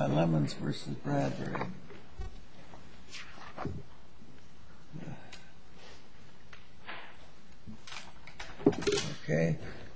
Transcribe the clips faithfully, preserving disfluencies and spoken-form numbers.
Uh, Lemons versus Bradbury. Okay.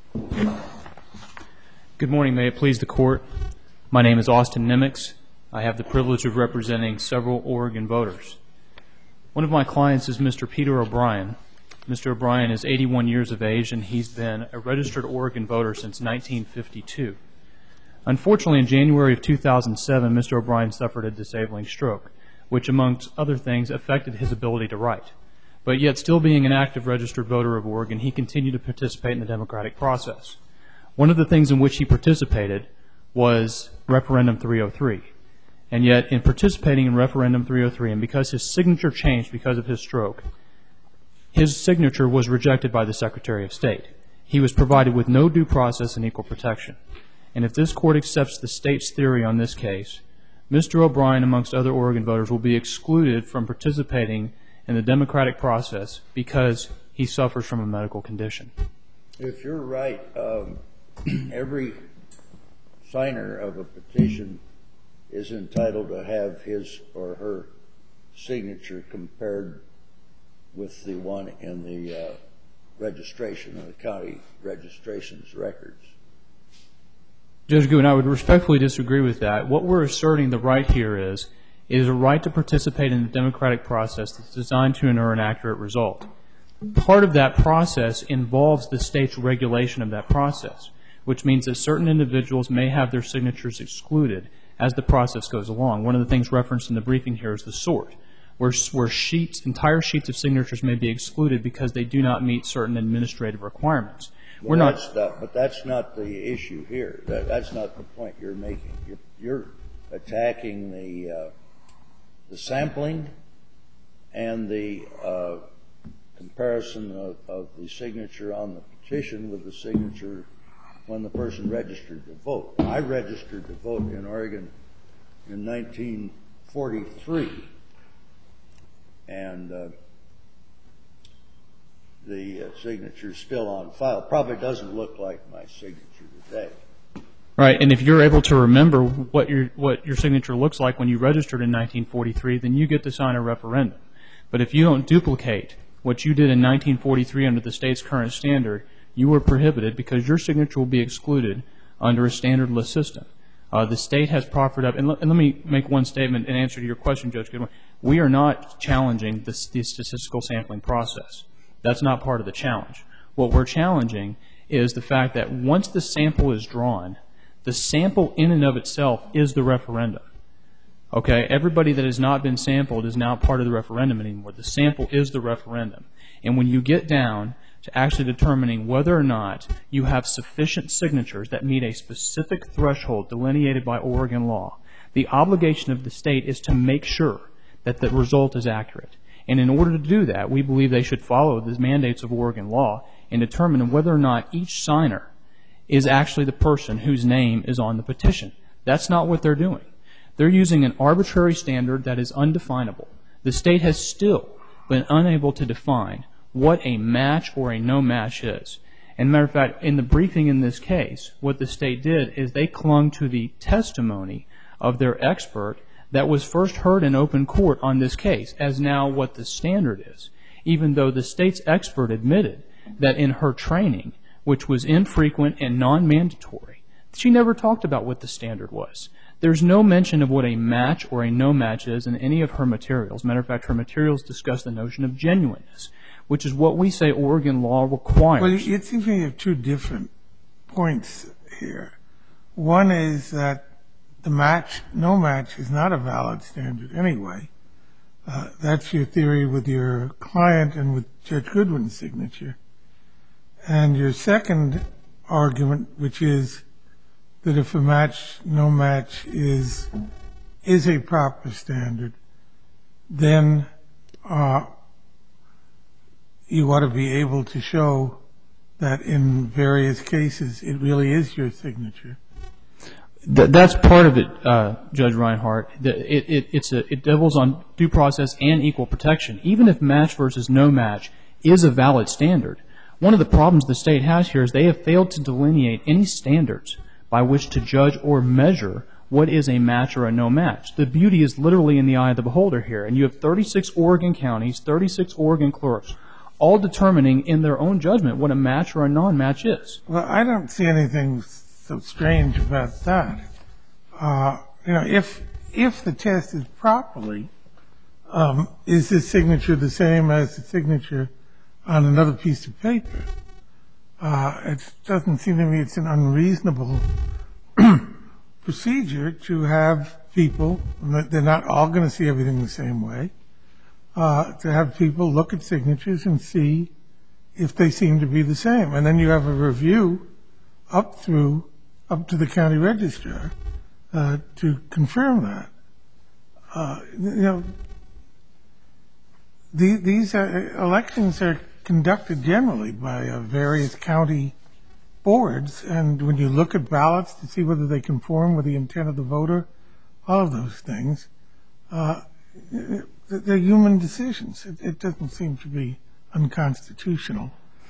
Good morning. May it please the Court. My name is Austin Nimitz. I have the privilege of representing several Oregon voters. One of my clients is Mister Peter O'Brien. Mister O'Brien is eighty-one years of age, and he's been a registered Oregon voter since nineteen fifty-two. Unfortunately, in January of two thousand seven, Mister O'Brien suffered a disabling stroke, which, amongst other things, affected his ability to write. But yet, still being an active registered voter of Oregon, he continued to participate in the democratic process. One of the things in which he participated was Referendum three oh three. And yet, in participating in Referendum three oh three, and because his signature changed because of his stroke, his signature was rejected by the Secretary of State. He was provided with no due process and equal protection. And if this Court accepts the State's theory on this case, Mister O'Brien, amongst other Oregon voters, will be excluded from participating in the democratic process because he suffers from a medical condition. If you're right, um, every signer of a petition is entitled to have his or her signature compared with the one in the uh, registration, in the county registration's records. Judge Goodwin, I would respectfully disagree with that. What we're asserting the right here is, is a right to participate in the democratic process that's designed to ensure an accurate result. Part of that process involves the State's regulation of that process, which means that certain individuals may have their signatures excluded as the process goes along. One of the things referenced in the briefing here is the sort, where, where sheets, entire sheets of signatures may be excluded because they do not meet certain administrative requirements. Well, We're not, that's not, but that's not the issue here. That, that's not the point you're making. You're, you're attacking the uh, the sampling and the uh, comparison of, of the signature on the petition with the signature when the person registered to vote. I registered to vote in Oregon in nineteen forty-three, and uh, the uh, signature is still on file. Probably doesn't look like my signature today. right, and if you're able to remember what your what your signature looks like when you registered in nineteen forty-three, then you get to sign a referendum. But if you don't duplicate what you did in nineteen forty-three under the State's current standard, you are prohibited because your signature will be excluded under a standardless system. Uh, the State has proffered up, and, l and let me make one statement in answer to your question, Judge Goodwin. We are not challenging the, the statistical sampling process. That's not part of the challenge. What we're challenging is the fact that once the sample is drawn, the sample in and of itself is the referendum. Okay, everybody that has not been sampled is now part of the referendum anymore. The sample is the referendum. And when you get down to actually determining whether or not you have sufficient signatures that meet a specific threshold delineated by Oregon law, the obligation of the State is to make sure that the result is accurate. And in order to do that, we believe they should follow the mandates of Oregon law and determine whether or not each signer is actually the person whose name is on the petition. That's not what they're doing. They're using an arbitrary standard that is undefinable. The State has still been unable to define what a match or a no match is. And matter of fact, in the briefing in this case, what the State did is they clung to the testimony of their expert that was first heard in open court on this case as now what the standard is, even though the State's expert admitted that in her training, which was infrequent and non-mandatory, she never talked about what the standard was. There's no mention of what a match or a no match is in any of her materials. Matter of fact, her materials discuss the notion of genuineness, which is what we say Oregon law requires. Well, it seems to me you have two different points here. One is that the match, no match, is not a valid standard anyway. Uh, that's your theory with your client and with Judge Goodwin's signature. And your second argument, which is that if a match, no match is is a proper standard, then uh, you ought to be able to show that in various cases it really is your signature. Th that's part of it, uh, Judge Reinhart. The, it, it, it's a, it doubles on due process and equal protection. Even if match versus no match is a valid standard, one of the problems the State has here is they have failed to delineate any standards by which to judge or measure what is a match or a no match. The beauty is literally in the eye of the beholder here. And you have thirty-six Oregon counties, thirty-six Oregon clerks, all determining in their own judgment what a match or a non-match is. Well, I don't see anything so strange about that. Uh, you know, if if the test is properly, um, is the signature the same as the signature on another piece of paper? Uh, it doesn't seem to me it's an unreasonable procedure to have people, they're not all going to see everything the same way, uh, to have people look at signatures and see if they seem to be the same. And then you have a review up through, up to the county registrar uh, to confirm that. Uh, you know, the, these are, elections are conducted generally by uh, various county boards, and when you look at ballots to see whether they conform with the intent of the voter, all of those things, uh, they're human decisions. It, it doesn't seem to be unconstitutional,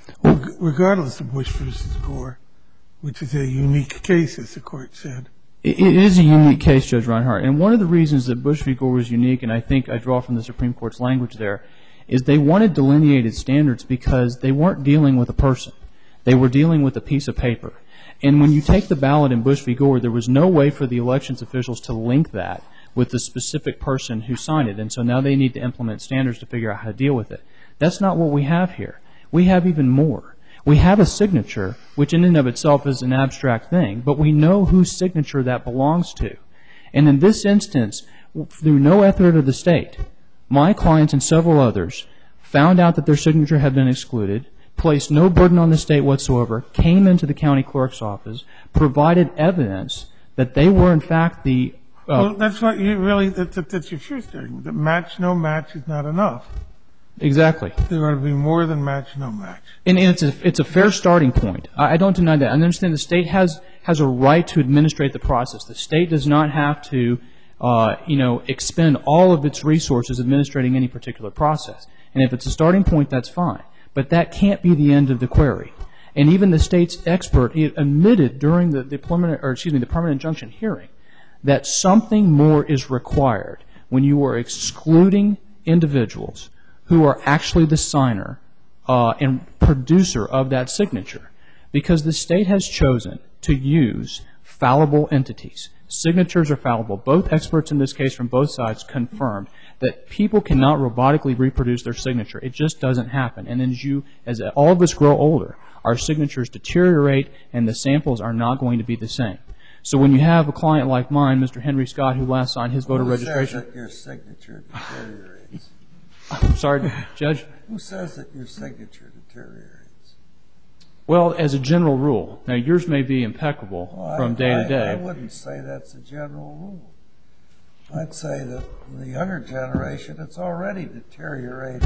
regardless of Bush versus Gore, which is a unique case, as the court said. It is a unique case, Judge Reinhart, and one of the reasons that Bush v. Gore was unique, and I think I draw from the Supreme Court's language there, is they wanted delineated standards because they weren't dealing with a person. They were dealing with a piece of paper. And when you take the ballot in Bush v. Gore, there was no way for the elections officials to link that with the specific person who signed it, and so now they need to implement standards to figure out how to deal with it. That's not what we have here. We have even more. We have a signature, which in and of itself is an abstract thing, but we know whose signature that belongs to. And in this instance, through no effort of the state, my clients and several others found out that their signature had been excluded, placed no burden on the state whatsoever, came into the county clerk's office, provided evidence that they were in fact the... Uh, well, that's what you really, that, that, that's your first argument, that match, no match is not enough. Exactly. There ought to be more than match, no match. And, and it's a it's a fair starting point. I, I don't deny that. I understand the state has has a right to administrate the process. The state does not have to, uh, you know, expend all of its resources administrating any particular process. And if it's a starting point, that's fine. But that can't be the end of the query. And even the state's expert admitted during the, the permanent, or excuse me, the permanent injunction hearing that something more is required when you are excluding individuals who are actually the signer uh, and producer of that signature, because the state has chosen to use fallible entities. Signatures are fallible. Both experts in this case from both sides confirmed that people cannot robotically reproduce their signature. It just doesn't happen. And as you, as all of us grow older, our signatures deteriorate and the samples are not going to be the same. So when you have a client like mine, Mister Henry Scott, who last signed his voter Who registration. says that your signature deteriorates? I'm sorry, Judge. Who says that your signature deteriorates? Well, as a general rule. Now, yours may be impeccable Well, from I, day I, to day. I wouldn't say that's a general rule. I'd say that in the younger generation, it's already deteriorated.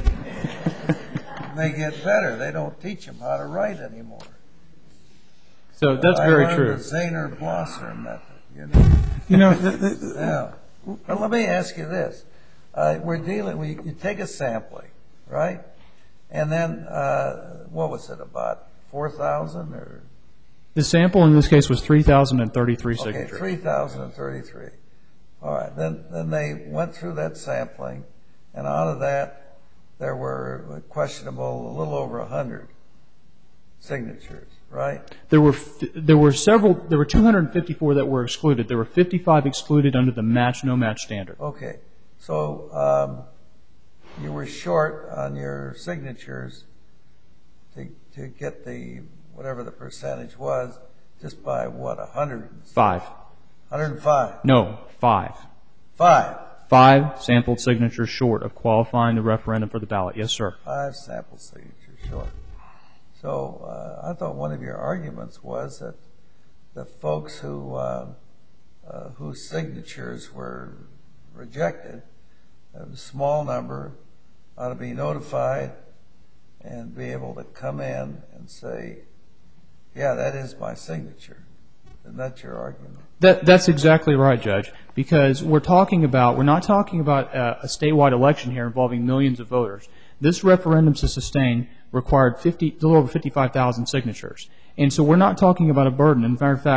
They get better. They don't teach them how to write anymore. So that's I very learned true. the Zahner-Blosser method. You know. You know, the, the, the, Now, but let me ask you this. Uh, we're dealing, we, you take a sampling, right? And then, uh, what was it, about four thousand or? The sample in this case was three thousand thirty-three Okay, signatures. three thousand thirty-three. All right, then, then they went through that sampling, and out of that, there were questionable, a little over one hundred signatures, right? There were f- there were several. There were two hundred fifty-four that were excluded. There were fifty-five excluded under the match no match standard. Okay, so um, you were short on your signatures to to get the whatever the percentage was, just by what, a hundred? Five. one hundred five. No, five. Five. Five sampled signatures short of qualifying the referendum for the ballot. Yes, sir. Five sample signatures short. So uh, I thought one of your arguments was that the folks who uh, uh, whose signatures were rejected, a small number, ought to be notified and be able to come in and say, yeah, that is my signature. Isn't that your argument? That, that's exactly right, Judge, because we're talking about, we're not talking about a, a statewide election here involving millions of voters. This referendum to sustain required fifty, a little over fifty-five thousand signatures. And so we're not talking about a burden. In matter of fact,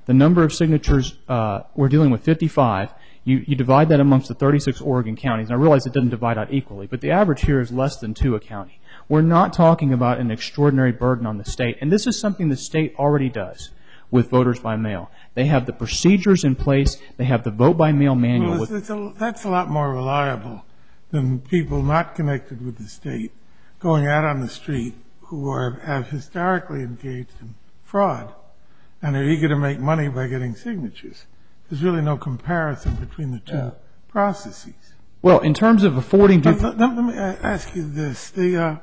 the number of signatures, uh, we're dealing with fifty-five. You, you divide that amongst the thirty-six Oregon counties. And I realize it doesn't divide out equally, but the average here is less than two a county. We're not talking about an extraordinary burden on the state. And this is something the state already does with voters by mail. They have the procedures in place. They have the vote by mail manual. Well, with it's a, that's a lot more reliable than people not connected with the state going out on the street who are, have historically engaged in fraud and are eager to make money by getting signatures. There's really no comparison between the two yeah. processes. Well, in terms of affording... Let, let, let me ask you this. The, uh,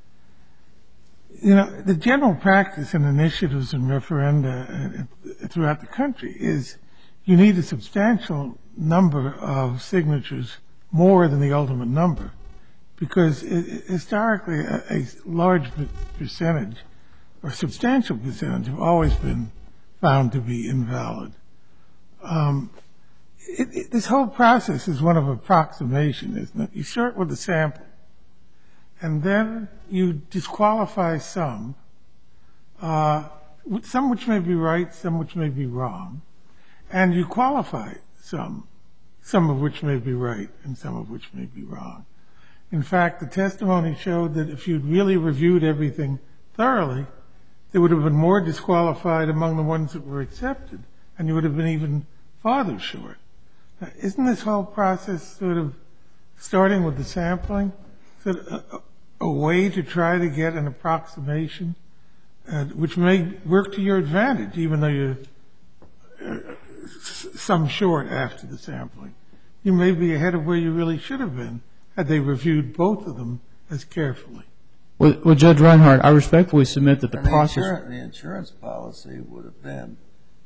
you know, the general practice in initiatives and referenda throughout the country is you need a substantial number of signatures more than the ultimate number, because it, historically a, a large percentage or substantial percentage have always been found to be invalid. Um, it, it, this whole process is one of approximation, isn't it? You start with a sample, and then you disqualify some, uh, some which may be right, some which may be wrong, and you qualify some, some of which may be right and some of which may be wrong. In fact, the testimony showed that if you'd really reviewed everything thoroughly, there would have been more disqualified among the ones that were accepted, and you would have been even farther short. Now, isn't this whole process sort of starting with the sampling, sort of a, a way to try to get an approximation, uh, which may work to your advantage, even though you're uh, some short after the sampling? You may be ahead of where you really should have been had they reviewed both of them as carefully. Well, well Judge Reinhardt, I respectfully submit that the and process... The insurance, the insurance policy would have been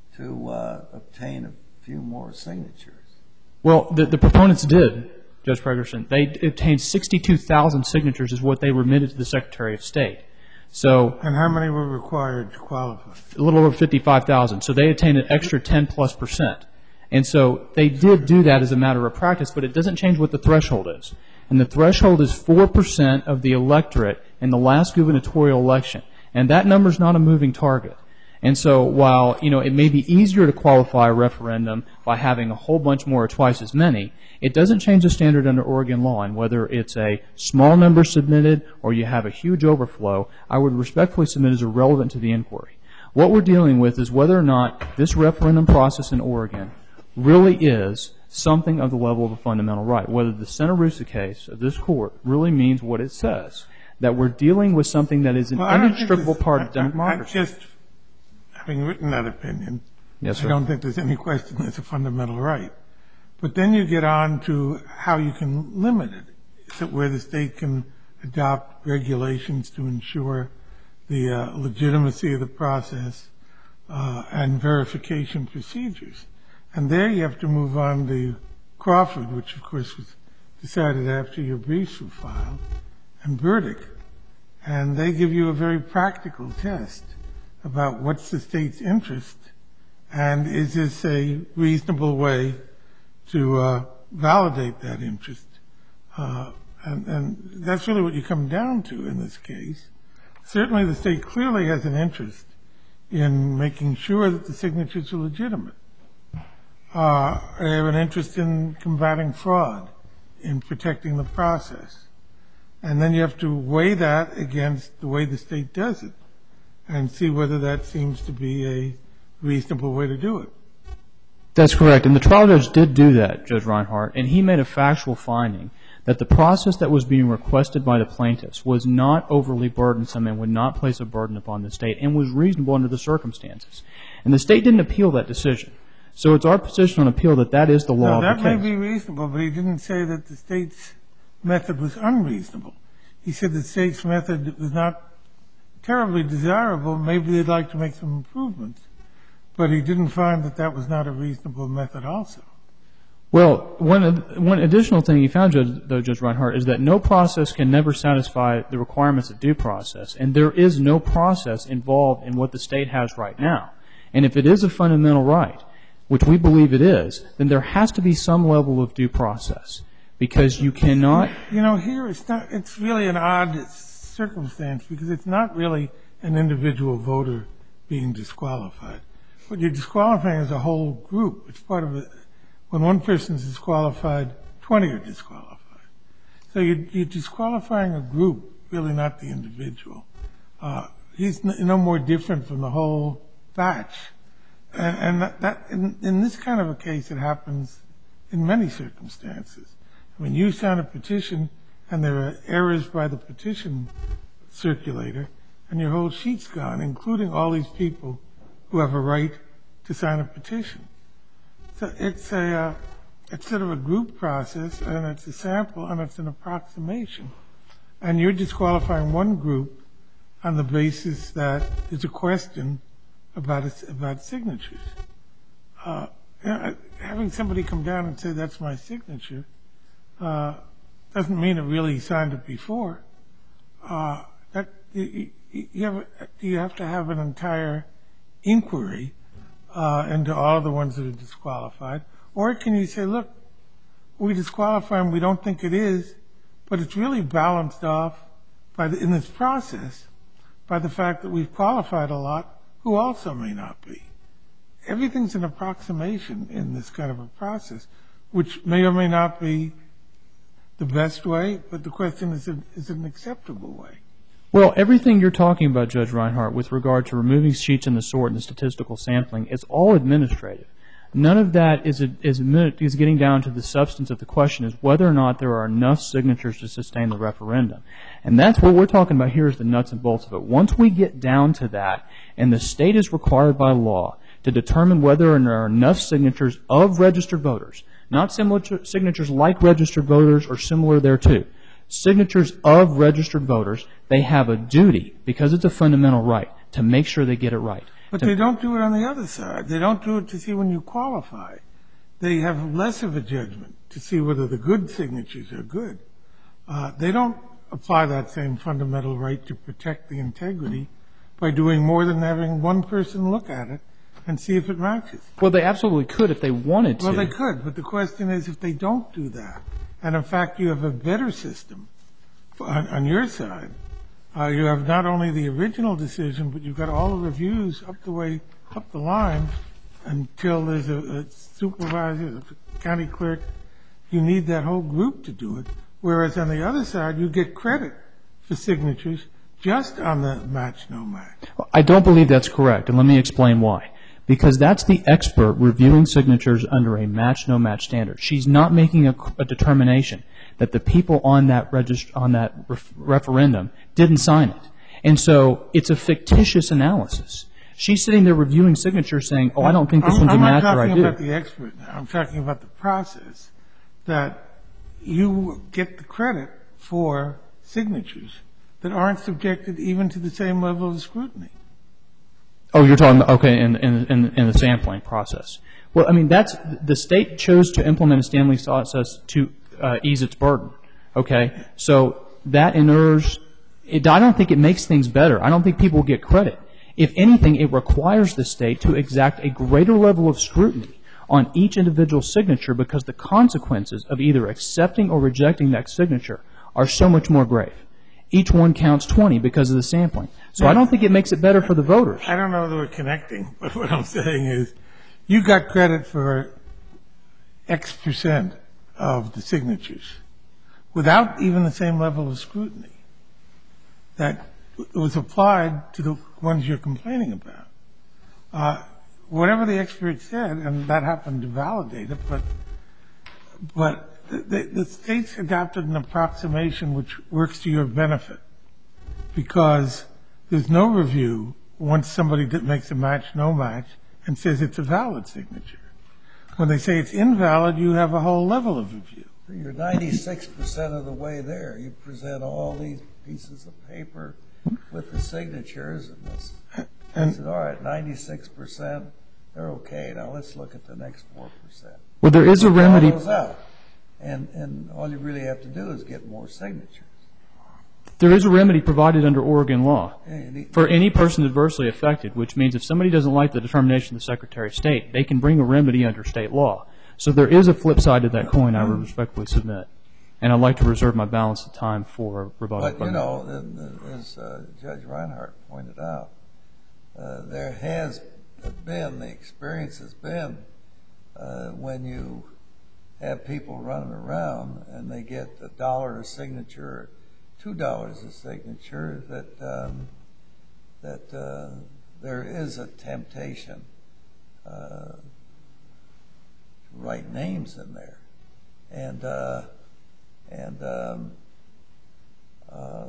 to uh, obtain a few more signatures. Well, the, the proponents did, Judge Pregerson. They obtained sixty-two thousand signatures is what they remitted to the Secretary of State. So, and how many were required to qualify? A little over fifty-five thousand. So they attained an extra ten plus percent. And so they did do that as a matter of practice, but it doesn't change what the threshold is. And the threshold is four percent of the electorate in the last gubernatorial election. And that number is not a moving target. And so while, you know, it may be easier to qualify a referendum by having a whole bunch more or twice as many, it doesn't change the standard under Oregon law. And whether it's a small number submitted or you have a huge overflow, I would respectfully submit is irrelevant to the inquiry. What we're dealing with is whether or not this referendum process in Oregon really is something of the level of a fundamental right, whether the Santa Rosa case of this court really means what it says, that we're dealing with something that is an well, inextricable part of democracy. I, I just, having written that opinion, yes, sir. I don't think there's any question it's a fundamental right. But then you get on to how you can limit it, so where the state can adopt regulations to ensure the uh, legitimacy of the process uh, and verification procedures. And there you have to move on to Crawford, which of course was decided after your briefs were filed, and Burdick. And they give you a very practical test about what's the state's interest and is this a reasonable way to uh, validate that interest. Uh, and, and that's really what you come down to in this case. Certainly the state clearly has an interest in making sure that the signatures are legitimate. Uh, they have an interest in combating fraud, in protecting the process. And then you have to weigh that against the way the state does it and see whether that seems to be a reasonable way to do it. That's correct. And the trial judge did do that, Judge Reinhardt, and he made a factual finding that the process that was being requested by the plaintiffs was not overly burdensome and would not place a burden upon the state and was reasonable under the circumstances. And the state didn't appeal that decision. So it's our position on appeal that that is the law no, of the case. That may be reasonable, but he didn't say that the state's method was unreasonable. He said the state's method was not terribly desirable. Maybe they'd like to make some improvements. But he didn't find that that was not a reasonable method also. Well, one, one additional thing he found, Judge, though, Judge Reinhardt, is that no process can never satisfy the requirements of due process. And there is no process involved in what the state has right now. And if it is a fundamental right, which we believe it is, then there has to be some level of due process. Because you cannot... You know, here it's not, it's really an odd circumstance because it's not really an individual voter being disqualified. But you're disqualifying as a whole group. It's part of it. When one person is disqualified, twenty are disqualified. So you're, you're disqualifying a group, really not the individual. Uh, he's n- no more different from the whole batch. And, and that, that in, in this kind of a case, it happens in many circumstances. I mean, you sign a petition, and there are errors by the petition circulator, and your whole sheet's gone, including all these people who have a right to sign a petition. So it's a uh, it's sort of a group process, and it's a sample, and it's an approximation. And you're disqualifying one group on the basis that there's a question about it, about signatures. Uh, you know, having somebody come down and say that's my signature uh, doesn't mean it really signed it before. Uh, that you, you have you have to have an entire inquiry uh, into all the ones that are disqualified, or can you say, look, we disqualify them, we don't think it is, but it's really balanced off by the, in this process by the fact that we've qualified a lot who also may not be. Everything's an approximation in this kind of a process, which may or may not be the best way, but the question is, is it an acceptable way? Well, everything you're talking about, Judge Reinhart, with regard to removing sheets in the sort and the statistical sampling, is all administrative. None of that is, a, is, a, is getting down to the substance of the question, is whether or not there are enough signatures to sustain the referendum. And that's what we're talking about here, is the nuts and bolts of it. Once we get down to that, and the state is required by law to determine whether there are enough signatures of registered voters, not similar to signatures like registered voters or similar thereto, signatures of registered voters, they have a duty, because it's a fundamental right, to make sure they get it right. But they don't do it on the other side. They don't do it to see when you qualify. They have less of a judgment to see whether the good signatures are good. Uh, they don't apply that same fundamental right to protect the integrity by doing more than having one person look at it and see if it matches. Well, they absolutely could if they wanted to. Well, they could, but the question is if they don't do that, and in fact you have a better system on, on your side, uh, you have not only the original decision, but you've got all the reviews up the way, up the line, until there's a, a supervisor, a county clerk. You need that whole group to do it, whereas on the other side you get credit for signatures just on the match, no match. I don't believe that's correct, and let me explain why. Because that's the expert reviewing signatures under a match, no match standard. She's not making a, a determination that the people on that regist- on that ref- referendum didn't sign it. And so it's a fictitious analysis. She's sitting there reviewing signatures saying, oh, I don't think this I'm, one's a match, or I do. I'm not talking about the expert now. I'm talking about the process, that you get the credit for signatures that aren't subjected even to the same level of scrutiny. Oh, you're talking about, okay, in, in, in, in the sampling process. Well, I mean, that's, the state chose to implement a Stanley process to uh, ease its burden, okay? So that inures, it, I don't think it makes things better. I don't think people get credit. If anything, it requires the state to exact a greater level of scrutiny on each individual signature, because the consequences of either accepting or rejecting that signature are so much more grave. Each one counts twenty because of the sampling. So I don't think it makes it better for the voters. I don't know whether we're connecting, but what I'm saying is you got credit for X percent of the signatures without even the same level of scrutiny that was applied to the ones you're complaining about. Uh, whatever the expert said, and that happened to validate it, but but the, the state's adopted an approximation which works to your benefit, because there's no review once somebody makes a match, no match, and says it's a valid signature. When they say it's invalid, you have a whole level of review. You're ninety-six percent of the way there. You present all these pieces of paper with the signatures, and this. And said, all right, ninety-six percent, they're okay. Now let's look at the next four percent. Well, there is a remedy. And, and all you really have to do is get more signatures. There is a remedy provided under Oregon law for any person adversely affected, which means if somebody doesn't like the determination of the Secretary of State, they can bring a remedy under state law. So there is a flip side to that coin, I would respectfully submit. And I'd like to reserve my balance of time for rebuttal. But, you know, as uh, Judge Reinhart pointed out, uh, there has have been, the experience has been, uh, when you have people running around and they get a dollar a signature, or two dollars a signature, that um, that uh, there is a temptation uh, to write names in there, and uh, and um, uh,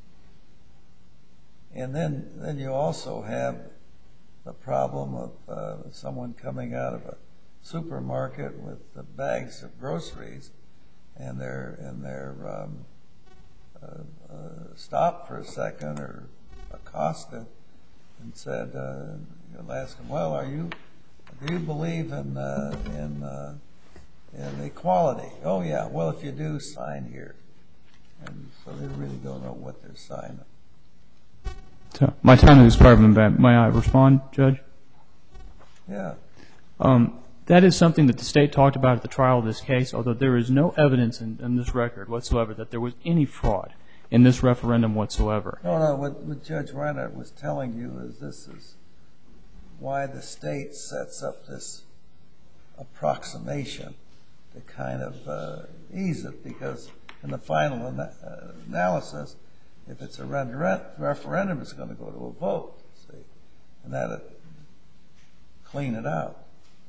and then then you also have the problem of uh, someone coming out of a supermarket with the bags of groceries, and they're and they're um, uh, uh, stopped for a second or accosted and said, uh, you'll ask them, well, are you do you believe in uh, in uh, in equality? Oh yeah. Well, if you do, sign here. And so they really don't know what they're signing. So my time has expired. May I respond, Judge? Yeah. Um, that is something that the state talked about at the trial of this case, although there is no evidence in, in this record whatsoever that there was any fraud in this referendum whatsoever. No, no, what, what Judge Reinhardt was telling you is this is why the state sets up this approximation to kind of uh, ease it, because in the final ana- uh, analysis, if it's a refer- referendum, it's going to go to a vote, see, and that'll clean it out.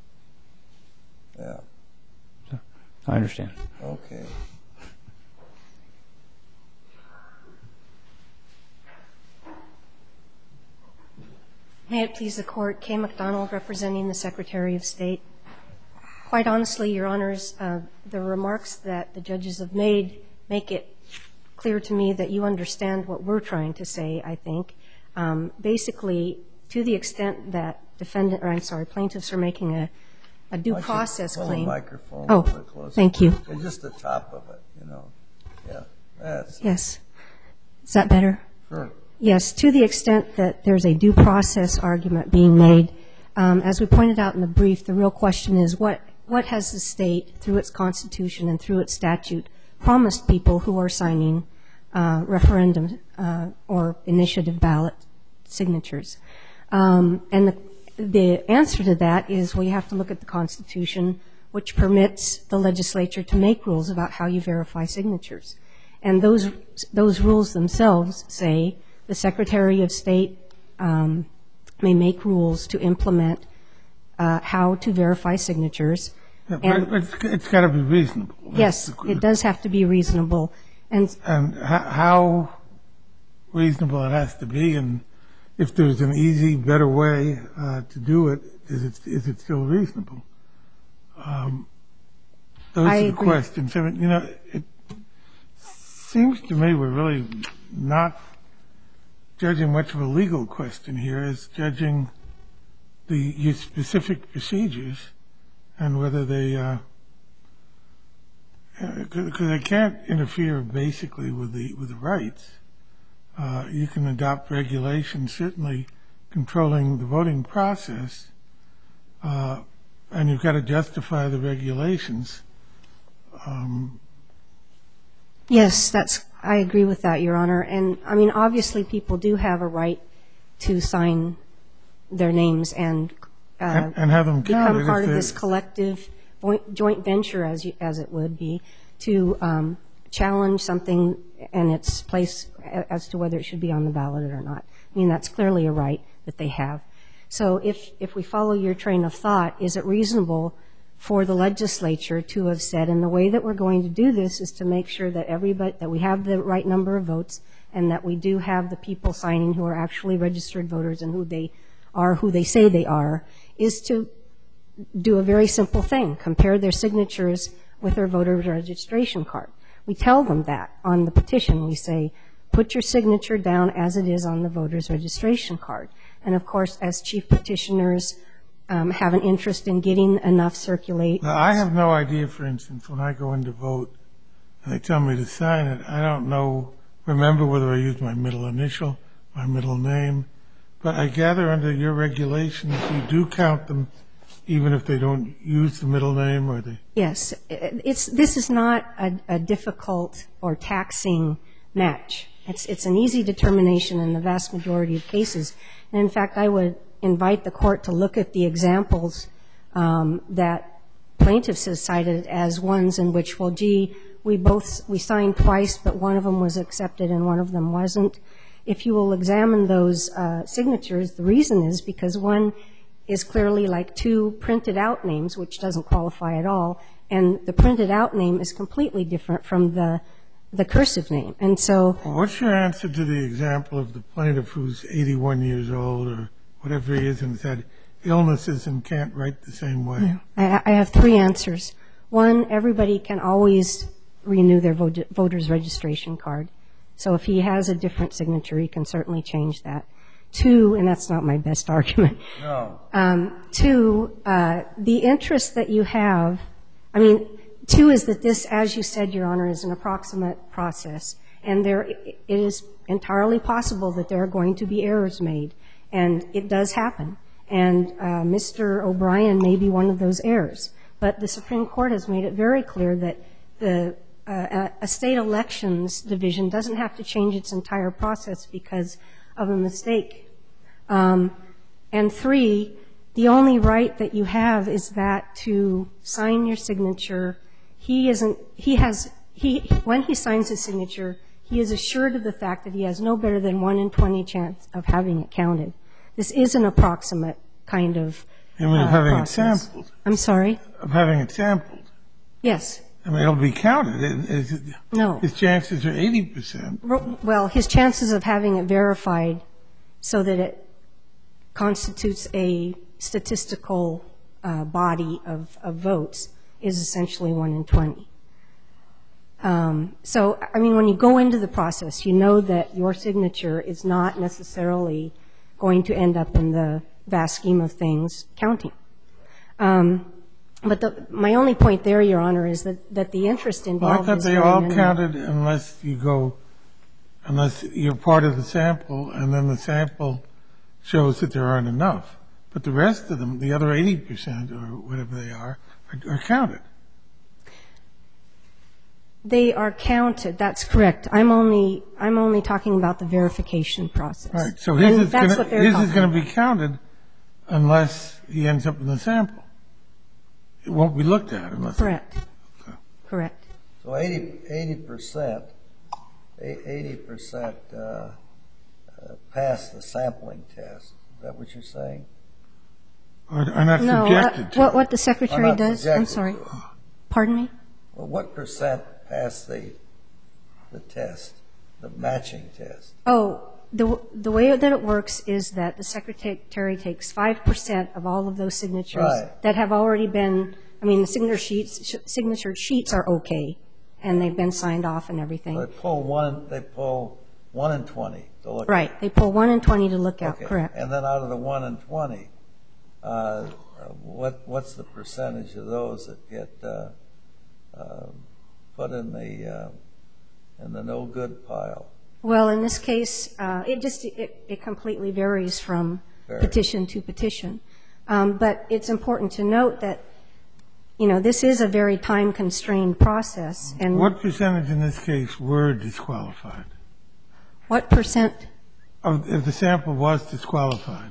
Yeah. I understand. Okay. May it please the Court, Kay McDonald representing the Secretary of State. Quite honestly, Your Honors, uh, the remarks that the judges have made make it clear to me that you understand what we're trying to say, I think. Um, basically, to the extent that defendant, or I'm sorry, plaintiffs are making a, a due Why don't you process pull claim. the microphone Oh, a little bit closer. thank you. Yeah, just the top of it, you know. Yeah, that's Yes. Is that better? sure. Yes, to the extent that there's a due process argument being made, um, as we pointed out in the brief, the real question is what, what has the state, through its Constitution and through its statute, promised people who are signing uh, referendum uh, or initiative ballot signatures? Um, and the, the answer to that is, well, you have to look at the Constitution, which permits the legislature to make rules about how you verify signatures. And those, those rules themselves say the Secretary of State um, may make rules to implement uh, how to verify signatures. Yeah, And- but it's, it's got to be reasonable. That's Yes, the- it does have to be reasonable. And And ho- how reasonable it has to be, and if there's an easy, better way uh, to do it, is it is it still reasonable? Um, those I are the agree. questions. I mean, you know, it seems to me we're really not judging much of a legal question here, as judging the your specific procedures and whether they, because uh, they can't interfere basically with the with the rights. Uh, you can adopt regulations, certainly controlling the voting process, uh, and you've got to justify the regulations. Um, yes, that's, I agree with that, Your Honor. And I mean, obviously people do have a right to sign their names and uh, and, and have them become counted. part if of they- this collective joint- joint venture, as you, as it would be, to um, challenge something and its place a- as to whether it should be on the ballot or not. I mean, that's clearly a right that they have. So if, if we follow your train of thought, is it reasonable for the legislature to have said, and the way that we're going to do this is to make sure that everybody, that we have the right number of votes and that we do have the people signing who are actually registered voters and who they are, who they say they are, is to do a very simple thing, compare their signatures with their voter registration card. We tell them that on the petition. We say, put your signature down as it is on the voter's registration card. And of course, as chief petitioners um, have an interest in getting enough circulate. Now, I have no idea, for instance, when I go in to vote and they tell me to sign it, I don't know, remember whether I used my middle initial, my middle name. But I gather under your regulations, you do count them even if they don't use the middle name or the... Yes, it's, this is not a, a difficult or taxing match. It's, it's an easy determination in the vast majority of cases. And in fact, I would invite the court to look at the examples um, that plaintiffs have cited as ones in which, well, gee, we both, we signed twice, but one of them was accepted and one of them wasn't. If you will examine those uh, signatures, the reason is because one is clearly like two printed out names, which doesn't qualify at all, and the printed out name is completely different from the the cursive name. And so Well, what's your answer to the example of the plaintiff who's eighty-one years old or whatever he is and has had illnesses and can't write the same way? I, I have three answers. One, everybody can always renew their vot- voter's registration card. So if he has a different signature, he can certainly change that. Two, and that's not my best argument. No. Um, two, uh, the interest that you have, I mean, two is that this, as you said, Your Honor, is an approximate process. And there, it is entirely possible that there are going to be errors made. And it does happen. And uh, Mister O'Brien may be one of those errors. But the Supreme Court has made it very clear that the uh, a state elections division doesn't have to change its entire process because of a mistake. Um, and three, the only right that you have is that to sign your signature. He isn't, he has, he, when he signs his signature, he is assured of the fact that he has no better than one in twenty chance of having it counted. This is an approximate kind of I mean, of uh, having process. it sampled. I'm sorry? Of having it sampled. Yes. I mean, it'll be counted. It, it, No. His chances are eighty percent. Well, his chances of having it verified so that it constitutes a statistical uh, body of, of votes is essentially one in twenty. Um, so, I mean, when you go into the process, you know that your signature is not necessarily going to end up in the vast scheme of things counting. Um, but the, my only point there, Your Honor, is that, that the interest Well, I involved thought is they very all minimal. counted unless you go, unless you're part of the sample, and then the sample shows that there aren't enough. But the rest of them, the other eighty percent or whatever they are, are, are counted. They are counted. That's correct. I'm only I'm only talking about the verification process. Right. So his And is that's gonna, what they're his is talking going to about. be counted unless he ends up in the sample. It won't be looked at unless. Correct. Correct. So eighty percent, eighty percent uh, uh, pass the sampling test. Is that what you're saying? Or are not No, uh, subjected to. what what the secretary Are not does? I'm subjected sorry. to it. Pardon me? Well, what percent pass the the test, the matching test? Oh, the the way that it works is that the secretary takes five percent of all of those signatures Right. that have already been. I mean, the signature sheets sh- signature sheets are okay, and they've been signed off and everything. So they pull one. They pull one in twenty to look. Right. They pull one in twenty to look At. out. Okay. Correct. And then out of the one in twenty, uh, uh, what what's the percentage of those that get uh, uh, put in the uh, in the no good pile? Well, in this case, uh, it just it, it completely varies from Varies. petition to petition. Um, but it's important to note that, you know, this is a very time-constrained process. And What percentage in this case were disqualified? what percent? Of, if the sample was disqualified?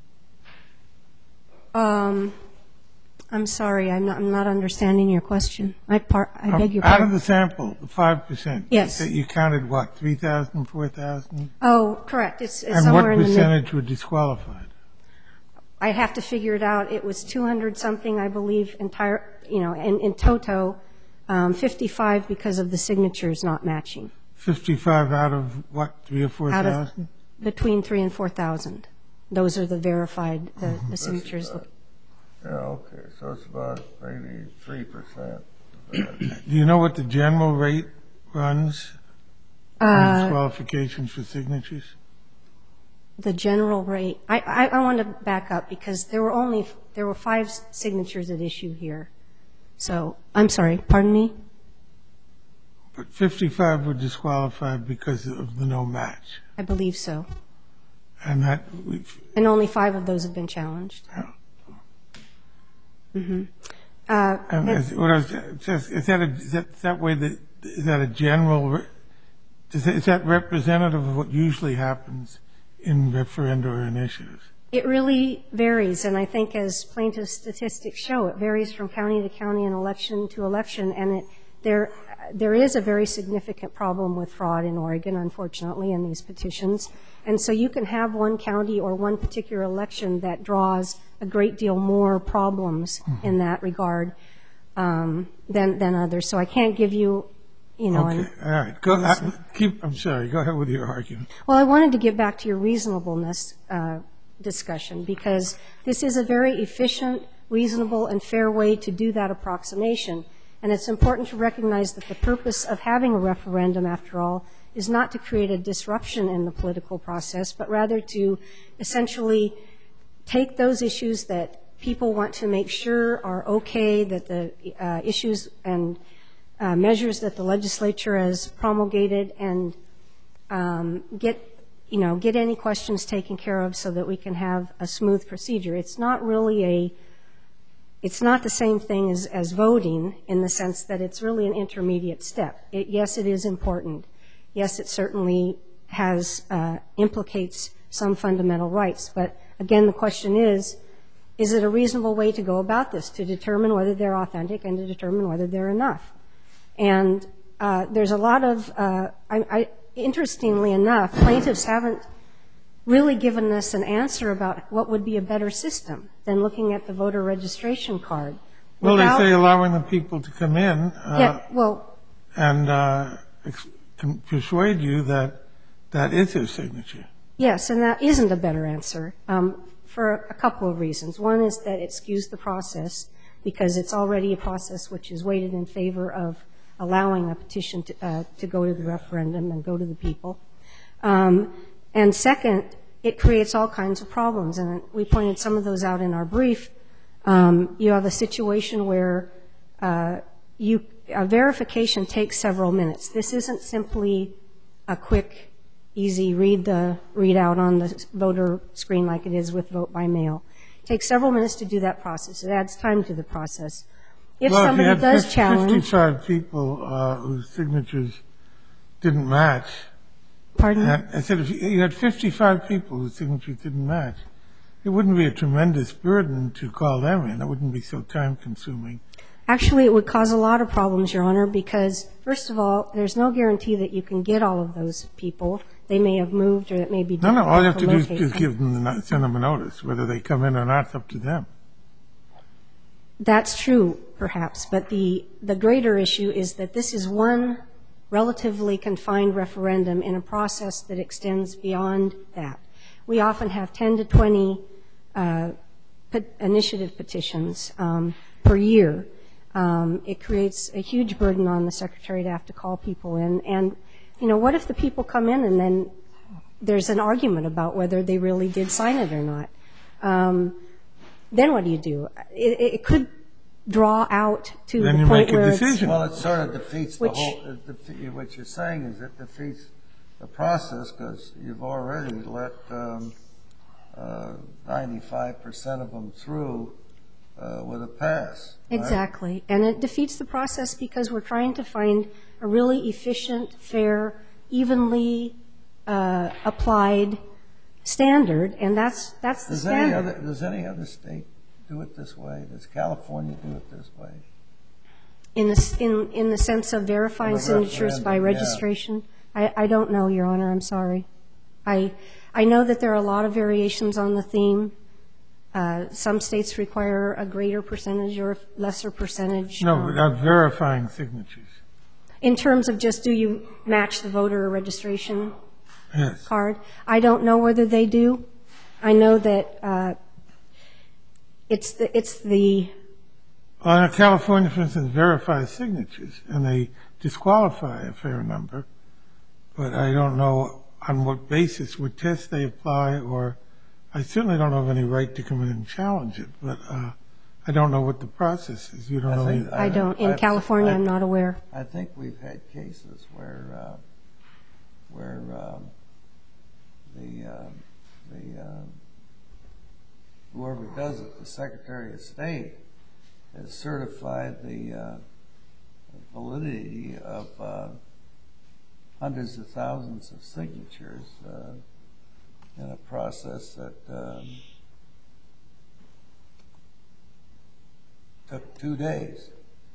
Um, I'm sorry, I'm not, I'm not understanding your question. I, par- I beg your Out of pardon. the sample, the five percent. Yes. That you counted, what, three thousand, four thousand? Oh, correct. It's, it's And what somewhere in the mid. percentage were disqualified? I have to figure it out. It was two hundred something, I believe, entire, you know, in, in toto, um, fifty-five because of the signatures not matching. fifty-five out of, what, three or four Out of thousand? between three and four thousand. Those are the verified, the, the signatures. Yeah. Okay. So it's about maybe three percent. Do you know what the general rate runs Uh, on disqualifications for signatures? The general rate. I, I, I want to back up because there were only there were five s- signatures at issue here. So I'm sorry. Pardon me. But fifty-five were disqualified because of the no match. I believe so. And that, we've, And only five of those have been challenged. Mm-hmm. Uh, and is, what I was just, is that a, is that, is that way that, is that a general, re- is that, is that representative of what usually happens in referenda or initiatives? It really varies, and I think as plaintiff statistics show, it varies from county to county and election to election, and it, there, there is a very significant problem with fraud in Oregon, unfortunately, in these petitions. And so you can have one county or one particular election that draws a great deal more problems mm-hmm. in that regard um, than, than others. So I can't give you, you know. Okay, an, all right. Go, I, keep, I'm sorry, go ahead with your argument. Well, I wanted to get back to your reasonableness uh, discussion, because this is a very efficient, reasonable, and fair way to do that approximation. And it's important to recognize that the purpose of having a referendum, after all, is not to create a disruption in the political process, but rather to essentially take those issues that people want to make sure are okay, that the uh, issues and uh, measures that the legislature has promulgated, and um, get you know, get any questions taken care of so that we can have a smooth procedure. It's not really a, it's not the same thing as, as voting in the sense that it's really an intermediate step. It, yes, it is important. Yes, it certainly has, uh, implicates some fundamental rights. But again, the question is, is it a reasonable way to go about this, to determine whether they're authentic and to determine whether they're enough? And uh, there's a lot of, uh, I, I interestingly enough, plaintiffs haven't really given us an answer about what would be a better system than looking at the voter registration card. Well, Without, they say allowing the people to come in uh, yeah, well, and uh, ex- can persuade you that that is their signature. Yes, and that isn't a better answer um, for a couple of reasons. One is that it skews the process because it's already a process which is weighted in favor of allowing a petition to, uh, to go to the referendum and go to the people. Um, and second, it creates all kinds of problems, and we pointed some of those out in our brief. Um, you have a situation where uh, you, a verification takes several minutes. This isn't simply a quick, easy read the readout on the voter screen like it is with vote by mail. It takes several minutes to do that process. It adds time to the process. If well, somebody if you had does fifty, challenge, fifty-five people uh, whose signatures didn't match. Pardon? And I said if you, you had fifty-five people whose signatures didn't match, it wouldn't be a tremendous burden to call them in. It wouldn't be so time-consuming. Actually, it would cause a lot of problems, Your Honor, because, first of all, there's no guarantee that you can get all of those people. They may have moved, or it may be No, difficult no, all you have to do is locate just them. give them, the, send them a notice. Whether they come in or not, it's up to them. That's true, perhaps, but the, the greater issue is that this is one relatively confined referendum in a process that extends beyond that. We often have ten to twenty uh, pet- initiative petitions um, per year. Um, it creates a huge burden on the secretary to have to call people in. And, you know, what if the people come in and then there's an argument about whether they really did sign it or not? Um, then what do you do? It, it could draw out to Then the you point make a where decision. Well, it sort of defeats the Which- whole, it defe- what you're saying is it defeats the process because you've already let um, uh, ninety-five percent of them through uh, with a pass. Right? Exactly. And it defeats the process because we're trying to find a really efficient, fair, evenly uh, applied standard, and that's that's the Does any standard. other does any other state do it this way? Does California do it this way? In the in in the sense of verifying Of a signatures by referendum, yeah. registration, I, I don't know, Your Honor. I'm sorry. I I know that there are a lot of variations on the theme. Uh, some states require a greater percentage or a lesser percentage. No, um, without verifying signatures. in terms of just do you match the voter registration Yes. card? I don't know whether they do. I know that uh, it's the it's the Well, California, for instance, verifies signatures, and they disqualify a fair number. But I don't know on what basis, what test they apply, or I certainly don't have any right to come in and challenge it. But uh, I don't know what the process is. You don't I know think- either. I don't. In I've- California, I- I'm not aware. I think we've had cases where uh, where um, the um, the um, whoever does it, the Secretary of State, has certified the uh, validity of uh, hundreds of thousands of signatures uh, in a process that um, took two days.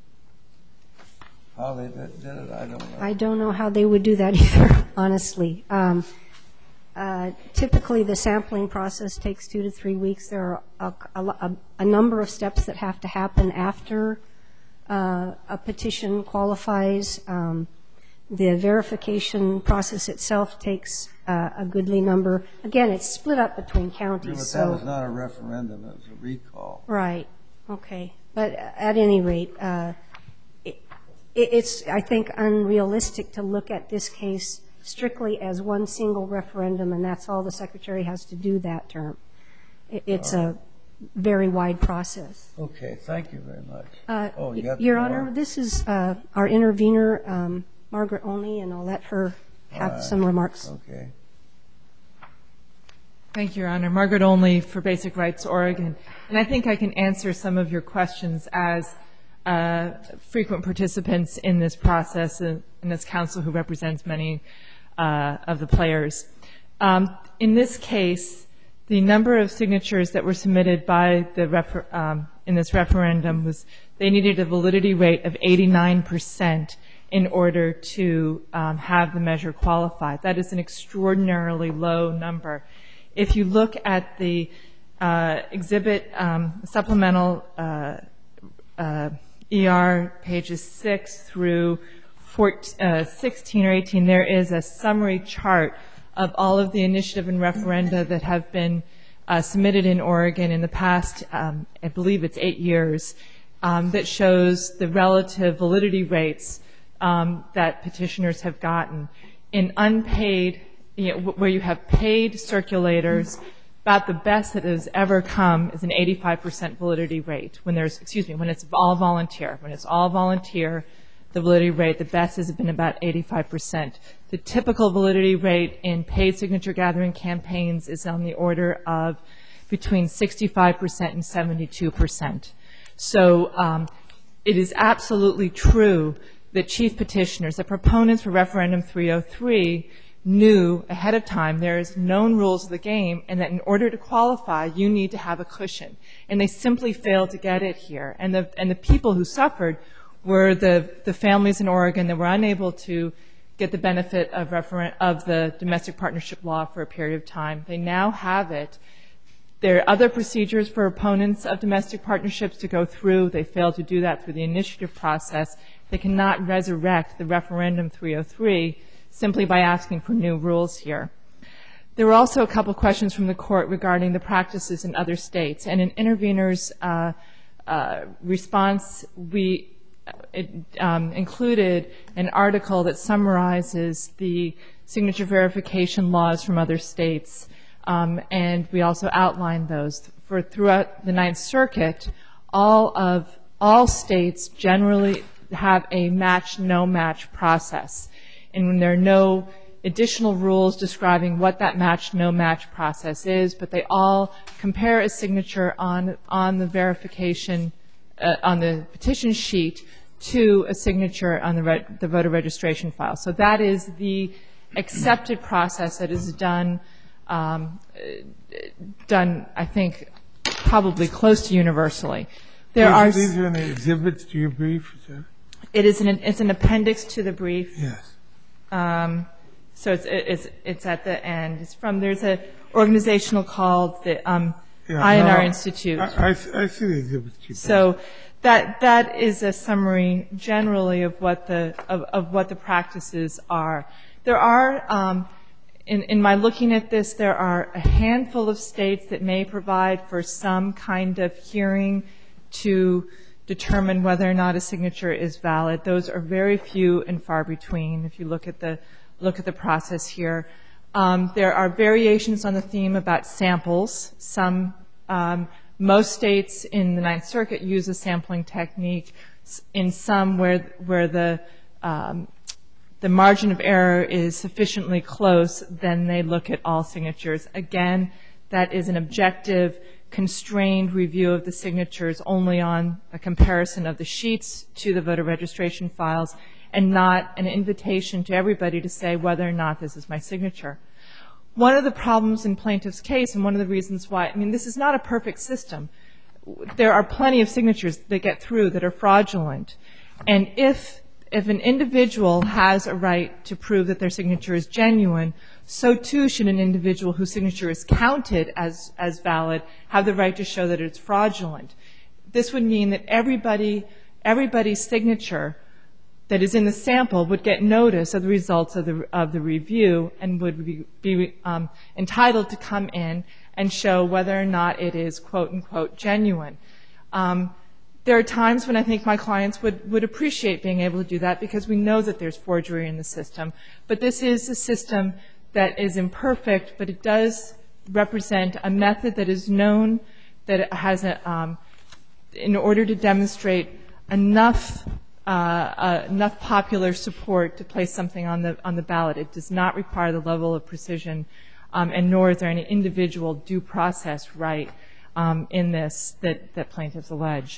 How they did, did it, I don't know. I don't know how they would do that either, honestly. Um, uh, typically, the sampling process takes two to three weeks. There are a, a, a number of steps that have to happen after uh, a petition qualifies. Um, the verification process itself takes uh, a goodly number. Again, it's split up between counties. Yeah, but so that was not a referendum, it was a recall. Right. Okay. But at any rate, uh, it, it's, I think, unrealistic to look at this case strictly as one single referendum, and that's all the Secretary has to do that term. It, it's a very wide process. Okay, thank you very much. Uh, oh, you got Your more? Honor, this is uh, our intervener, um, Margaret Only, and I'll let her have Uh, some remarks. Okay. Thank you, Your Honor. Margaret Only for Basic Rights Oregon. And I think I can answer some of your questions as uh, frequent participants in this process and, and as counsel who represents many uh, of the players. Um, in this case, the number of signatures that were submitted by the refer um, in this referendum was they needed a validity rate of eighty-nine percent in order to um, have the measure qualified. That is an extraordinarily low number. If you look at the uh, exhibit um, supplemental uh, uh, E R pages six through fourteen, uh, sixteen or eighteen, there is a summary chart of all of the initiative and referenda that have been uh, submitted in Oregon in the past, um, I believe it's eight years, um, that shows the relative validity rates um, that petitioners have gotten. In unpaid, you know, where you have paid circulators, about the best that has ever come is an eighty-five percent validity rate. When there's, excuse me, when it's all volunteer. When it's all volunteer, the validity rate, the best has been about eighty-five percent. The typical validity rate in paid signature gathering campaigns is on the order of between sixty-five percent and seventy-two percent. So um, it is absolutely true that chief petitioners, the proponents for referendum three oh three, knew ahead of time there's known rules of the game and that in order to qualify, you need to have a cushion. And they simply failed to get it here. And the, and the people who suffered were the, the families in Oregon that were unable to get the benefit of, referen of the domestic partnership law for a period of time. They now have it. There are other procedures for opponents of domestic partnerships to go through. They failed to do that through the initiative process. They cannot resurrect the referendum three oh three simply by asking for new rules here. There were also a couple questions from the court regarding the practices in other states. And in intervener's uh, uh, response, we it, um, included an article that summarizes the signature verification laws from other states. Um, and we also outlined those. For throughout the Ninth Circuit, all of all states generally have a match, no match process. And when there are no additional rules describing what that match, no match process is, but they all compare a signature on, on the verification, uh, on the petition sheet to a signature on the, re the voter registration file. So that is the accepted process that is done, um, done, I think, probably close to universally. There are these are in the exhibits to your brief, sir? It is an, it's an appendix to the brief. Yes. Um, so it's, it's, it's at the end. It's from, there's an organizational called the um, Yeah, I N R no, Institute. I, I, I see the exhibits to your So that, that is a summary generally of what the, of, of what the practices are. There are, um, in, in my looking at this, there are a handful of states that may provide for some kind of hearing to determine whether or not a signature is valid. Those are very few and far between if you look at the, look at the process here. Um, there are variations on the theme about samples. Some, um, most states in the Ninth Circuit use a sampling technique. In some where, where the, um, the margin of error is sufficiently close, then they look at all signatures. Again, that is an objective, constrained review of the signatures only on a comparison of the sheets to the voter registration files and not an invitation to everybody to say whether or not this is my signature. One of the problems in plaintiff's case and one of the reasons why, I mean, this is not a perfect system. there are plenty of signatures that get through that are fraudulent. And if if an individual has a right to prove that their signature is genuine, so too should an individual whose signature is counted as, as valid have the right to show that it's fraudulent. This would mean that everybody, everybody's signature that is in the sample would get notice of the results of the, of the review and would be, be um, entitled to come in and show whether or not it is quote unquote genuine. Um, There are times when I think my clients would, would appreciate being able to do that because we know that there's forgery in the system. But this is a system that is imperfect, but it does represent a method that is known, that it has a, um, in order to demonstrate enough, uh, uh, enough popular support to place something on the, on the ballot. It does not require the level of precision, um, and nor is there any individual due process right um, in this that, that plaintiffs allege.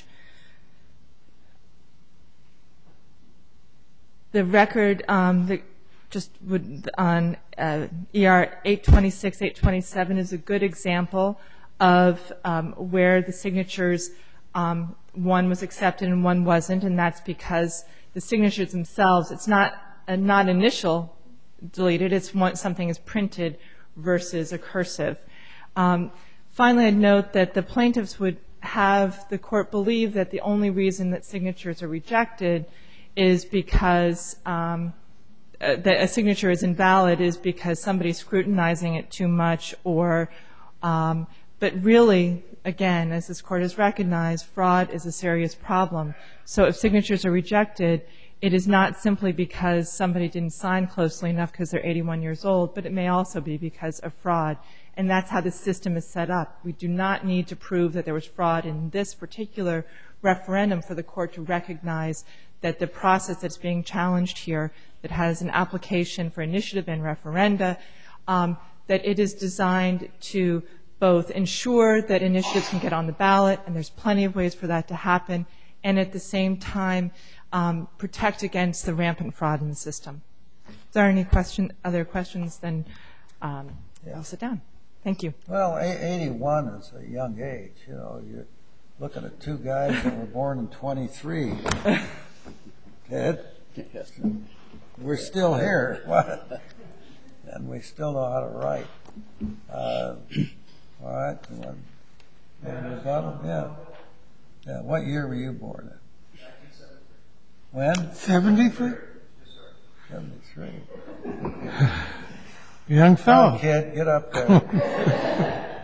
The record um, that just would on uh, E R eight twenty-six, eight twenty-seven is a good example of um, where the signatures, um, one was accepted and one wasn't, and that's because the signatures themselves, it's not a not initial deleted, it's one, something is printed versus a cursive. Um, finally, I'd note that the plaintiffs would have the court believe that the only reason that signatures are rejected is because um, uh, that a signature is invalid is because somebody's scrutinizing it too much, or, um, but really, again, as this court has recognized, fraud is a serious problem. So if signatures are rejected, it is not simply because somebody didn't sign closely enough because they're eighty-one years old, but it may also be because of fraud. And that's how the system is set up. We do not need to prove that there was fraud in this particular referendum for the court to recognize that the process that's being challenged here, that has an application for initiative and referenda, um, that it is designed to both ensure that initiatives can get on the ballot, and there's plenty of ways for that to happen, and at the same time um, protect against the rampant fraud in the system. If there are any question, other questions, then um, yeah. I'll sit down. Thank you. Well, eighty-one is a young age. You know, you're looking at two guys that were born in twenty-three. Ted, Yes. we're still here, and we still know how to write. Uh, all right, you want, you want a rebuttal? Yeah. Yeah. What year were you born in? When? seventy-three? seventy-three. Young fellow. Oh, kid, get up there.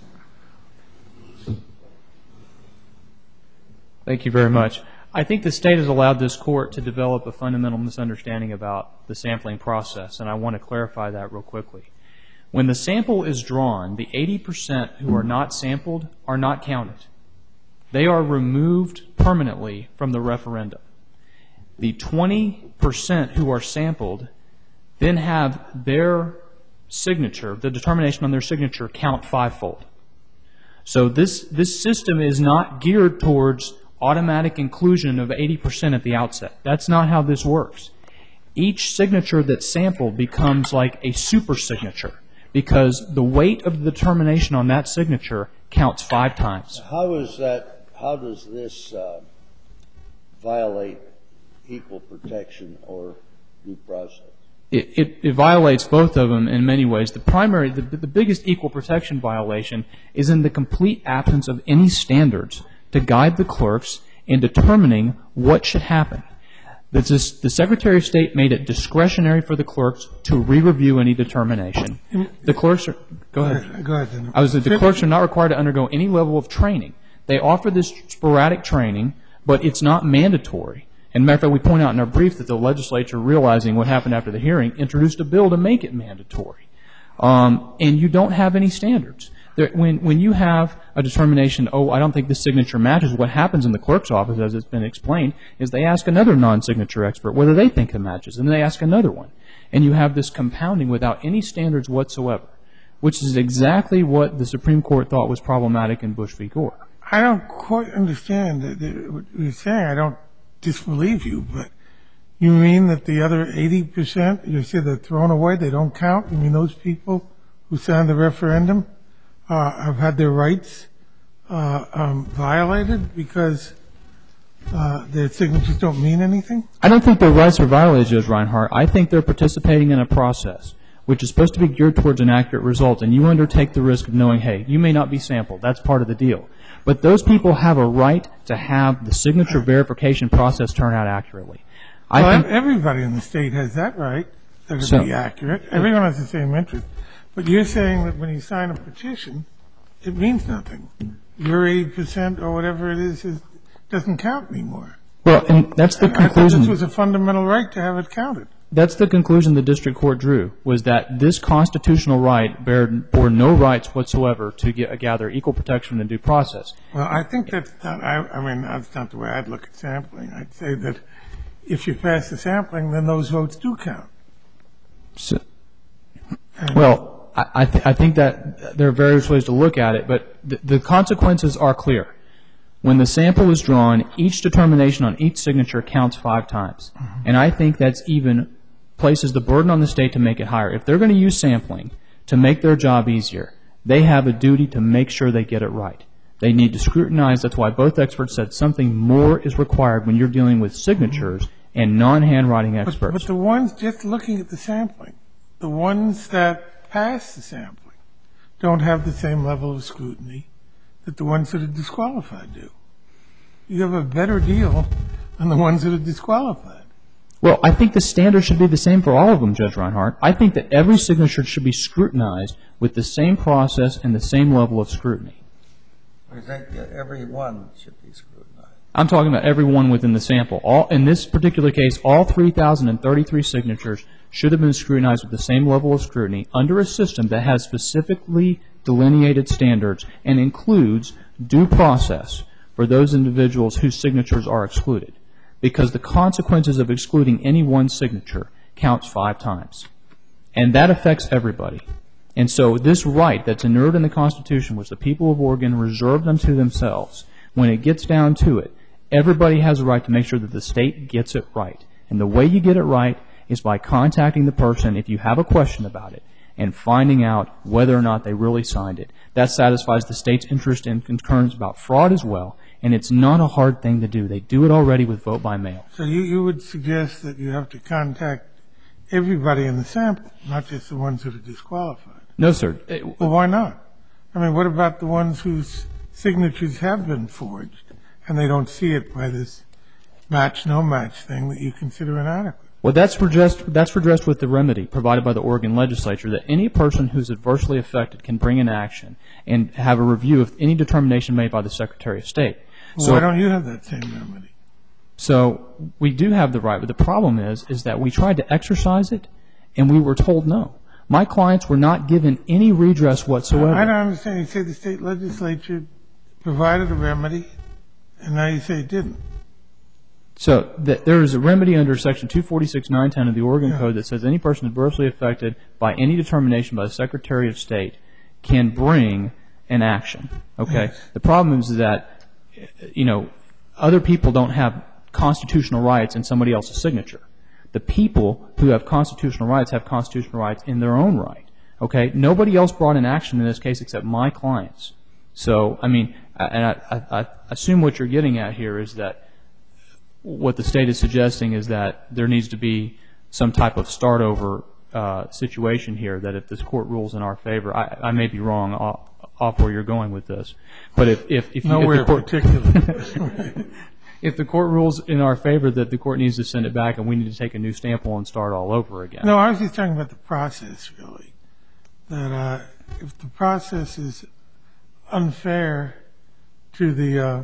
Thank you very much. I think the state has allowed this court to develop a fundamental misunderstanding about the sampling process, and I want to clarify that real quickly. When the sample is drawn, the eighty percent who are not sampled are not counted. They are removed permanently from the referendum. The twenty percent who are sampled then have their signature, the determination on their signature, count fivefold. So this, this system is not geared towards automatic inclusion of eighty percent at the outset. That's not how this works. Each signature that's sampled becomes like a super signature because the weight of the determination on that signature counts five times. How is that, how does this uh, violate equal protection or due process? It, it, it violates both of them in many ways. The primary, the, the biggest equal protection violation is in the complete absence of any standards to guide the clerks in determining what should happen. This is, the Secretary of State made it discretionary for the clerks to re-review any determination. The clerks are, go ahead. Go ahead. Then. I was, the clerks are not required to undergo any level of training. They offer this sporadic training, but it's not mandatory. And matter of fact, we point out in our brief that the legislature, realizing what happened after the hearing, introduced a bill to make it mandatory. Um, and you don't have any standards. There, when, when you have a determination, oh, I don't think this signature matches, what happens in the clerk's office, as it's been explained, is they ask another non-signature expert whether they think it matches, and they ask another one. And you have this compounding without any standards whatsoever, which is exactly what the Supreme Court thought was problematic in Bush v. Gore. I don't quite understand that, that what you're saying. I don't disbelieve you, but you mean that the other eighty percent, you said they're thrown away, they don't count? You mean those people who signed the referendum uh, have had their rights uh, um, violated because uh, their signatures don't mean anything? I don't think their rights are violated, Judge Reinhart. I think they're participating in a process which is supposed to be geared towards an accurate result, and you undertake the risk of knowing, hey, you may not be sampled. That's part of the deal. But those people have a right to have the signature verification process turn out accurately. I Well, think, everybody in the state has that right, that it So- be accurate. Everyone has the same interest. But you're saying that when you sign a petition, it means nothing. Your eighty percent or whatever it is, is doesn't count anymore. well, and that's the I thought conclusion. this was a fundamental right to have it counted. That's the conclusion the district court drew, was that this constitutional right bare, bore no rights whatsoever to get, gather equal protection and due process. Well, I think that's not, I, I mean, that's not the way I'd look at sampling. I'd say that if you pass the sampling, then those votes do count. So, well, I, I, th- I think that there are various ways to look at it, but the, the consequences are clear. When the sample is drawn, each determination on each signature counts five times. Mm-hmm. And I think that's even places the burden on the state to make it higher. If they're going to use sampling to make their job easier, they have a duty to make sure they get it right. They need to scrutinize. That's why both experts said something more is required when you're dealing with signatures and non-handwriting experts. But, but the ones just looking at the sampling, the ones that pass the sampling, don't have the same level of scrutiny that the ones that are disqualified do. You have a better deal on the ones that are disqualified. Well, I think the standard should be the same for all of them, Judge Reinhart. I think that every signature should be scrutinized with the same process and the same level of scrutiny. I think that every one should be scrutinized. I'm talking about every one within the sample. All, in this particular case, all three thousand thirty-three signatures should have been scrutinized with the same level of scrutiny under a system that has specifically delineated standards and includes due process for those individuals whose signatures are excluded, because the consequences of excluding any one signature counts five times. And that affects everybody. And so this right that's inured in the Constitution, which the people of Oregon reserved unto themselves, when it gets down to it, everybody has a right to make sure that the state gets it right. And the way you get it right is by contacting the person if you have a question about it and finding out whether or not they really signed it. That satisfies the state's interest and concerns about fraud as well, and it's not a hard thing to do. They do it already with vote by mail. So you, you would suggest that you have to contact everybody in the sample, not just the ones that are disqualified? No, sir. Well, why not? I mean, what about the ones whose signatures have been forged and they don't see it by this match, no match thing that you consider inadequate? Well, that's redressed, that's redressed with the remedy provided by the Oregon legislature that any person who's adversely affected can bring an action and have a review of any determination made by the Secretary of State. Well, so, why don't you have that same remedy? So we do have the right, but the problem is, is that we tried to exercise it and we were told no. My clients were not given any redress whatsoever. I don't understand. You say the state legislature provided a remedy, and now you say it didn't. So th- there is a remedy under Section two forty-six nine ten of the Oregon Yeah. Code that says any person adversely affected by any determination by the Secretary of State can bring an action. Okay. Yes. The problem is that, you know, other people don't have constitutional rights in somebody else's signature. The people who have constitutional rights have constitutional rights in their own right. Okay? Nobody else brought an action in this case except my clients. So, I mean, and I, I, I assume what you're getting at here is that what the state is suggesting is that there needs to be some type of start over uh, situation here, that if this court rules in our favor, I, I may be wrong off, off where you're going with this, but if, if, if, you, Nowhere if the court, particular. if the court rules in our favor, that the court needs to send it back and we need to take a new sample and start all over again. No, I was just talking about the process, really. That uh, if the process is unfair to the uh,